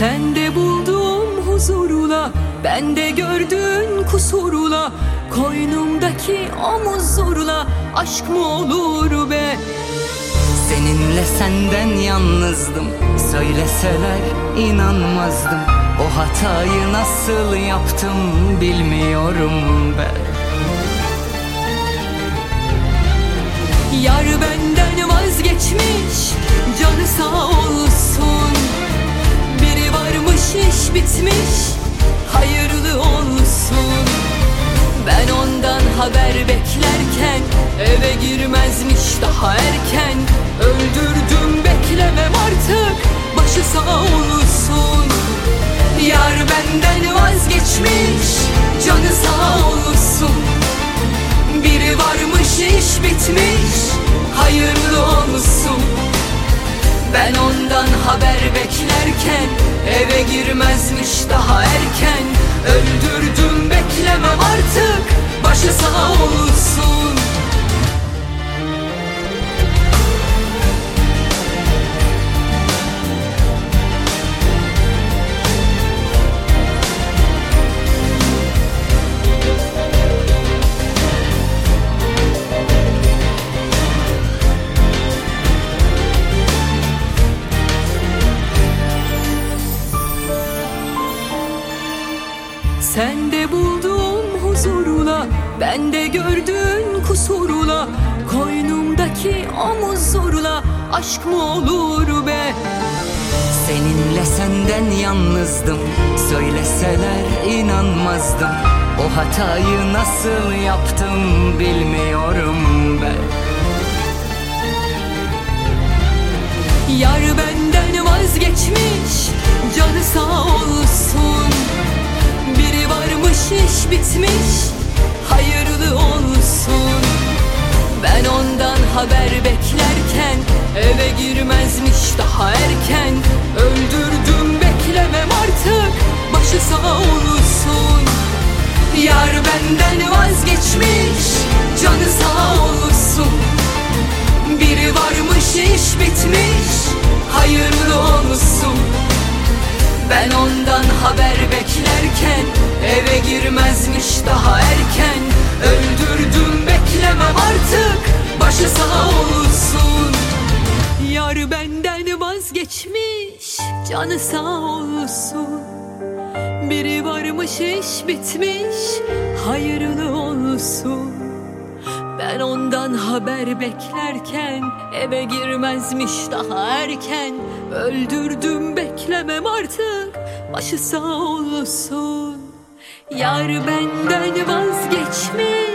Sende bulduğum huzurla, bende gördüğün kusurla, koynumdaki omuzlarla aşk mı olur be? Seninle senden yalnızdım, söyleseler inanmazdım. O hatayı nasıl yaptım bilmiyorum ben. Yar benden vazgeçmiş, canı sağ olsun. Biri varmış, iş bitmiş, hayırlı olsun. Ben ondan haber beklerken eve girmezmiş daha erken. Öldürdüm, beklemem artık, başı sağ olsun. Yar benden vazgeçmiş, canı sağ olsun. Biri varmış, iş bitmiş, hayırlı olsun. Ben ondan haber beklerken eve girmezmiş daha erken. Öldürdüm, beklemem artık, başı sağ olsun. Sende bulduğum huzurla, bende gördüğün kusurla, koynumdaki omuzlarla aşk mı olur be? Seninle senden yalnızdım, söyleseler inanmazdım. O hatayı nasıl yaptım bilmiyorum ben. Yar benden vazgeçmiş, canı sağ olsun. Biri varmış, iş bitmiş, hayırlı olsun. Ben ondan haber beklerken eve girmezmiş daha erken. Öldürdüm, beklemem artık, başı sağ olsun. Yar benden vazgeçmiş, canı sağ olsun. Biri varmış, iş bitmiş, hayırlı olsun. Ben ondan haber beklerken eve girmezmiş daha erken. Öldürdüm, beklemem artık, başı sağ olsun. Yar benden vazgeçmiş, canı sağ olsun. Biri varmış, iş bitmiş, hayırlı olsun. Ben ondan haber beklerken eve girmezmiş daha erken. Öldürdüm, beklemem artık, başı sağ olsun. Yar benden vazgeçmiş.